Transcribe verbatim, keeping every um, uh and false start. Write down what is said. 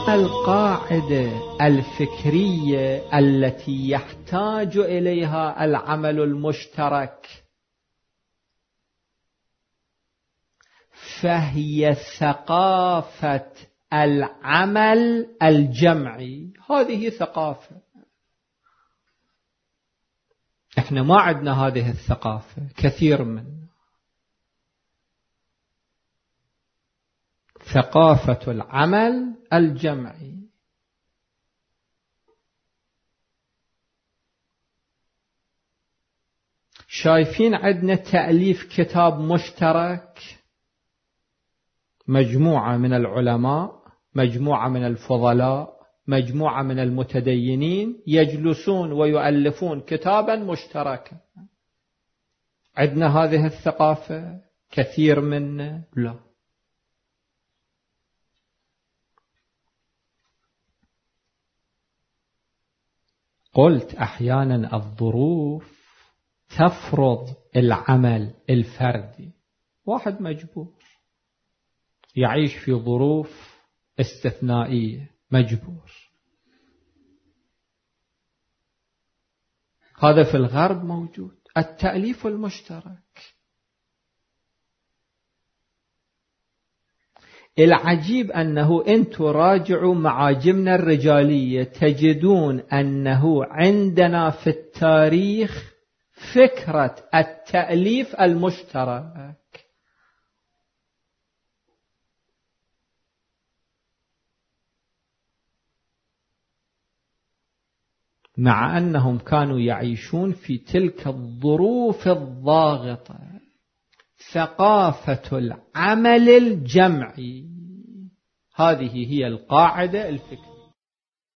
القاعدة الفكرية التي يحتاج إليها العمل المشترك فهي ثقافة العمل الجمعي. هذه ثقافة، احنا ما عندنا هذه الثقافة كثير من ثقافة العمل الجمعي. شايفين عندنا تأليف كتاب مشترك، مجموعة من العلماء، مجموعة من الفضلاء، مجموعة من المتدينين يجلسون ويؤلفون كتابا مشتركا. عندنا هذه الثقافة كثير منا لا. قلت أحيانا الظروف تفرض العمل الفردي. واحد مجبور يعيش في ظروف استثنائية، مجبور. هذا في الغرب موجود، التأليف المشترك. العجيب أنه أنتم راجعوا معاجمنا الرجالية تجدون أنه عندنا في التاريخ فكرة التأليف المشترك، مع أنهم كانوا يعيشون في تلك الظروف الضاغطة. ثقافة العمل الجمعي، هذه هي القاعدة الفكرية.